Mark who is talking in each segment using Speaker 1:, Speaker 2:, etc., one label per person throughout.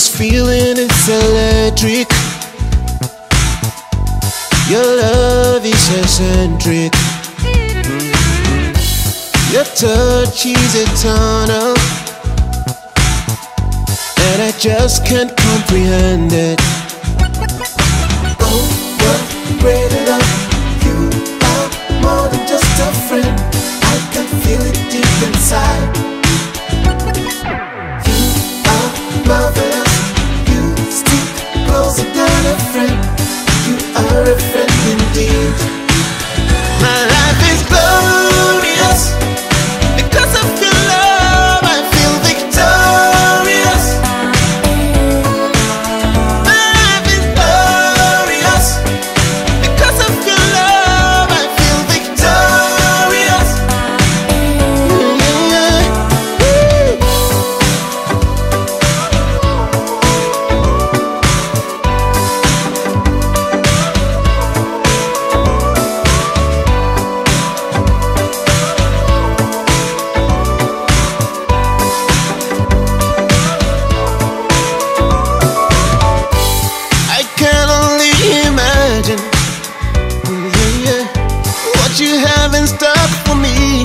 Speaker 1: feeling is electric. Your love is eccentric. Your touch is eternal, and I just can't comprehend it. Oh, what great love. You are more than just a friend. I can feel it deep inside. You are marvelous. You stick closer than a friend. You are a friend indeed. My life is glorious. Because of your love, I feel victorious. My life is glorious. Because of your love, I feel victorious. I can only imagine what you have in stock for me.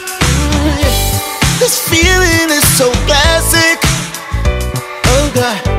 Speaker 1: This feeling is so classic. Oh God.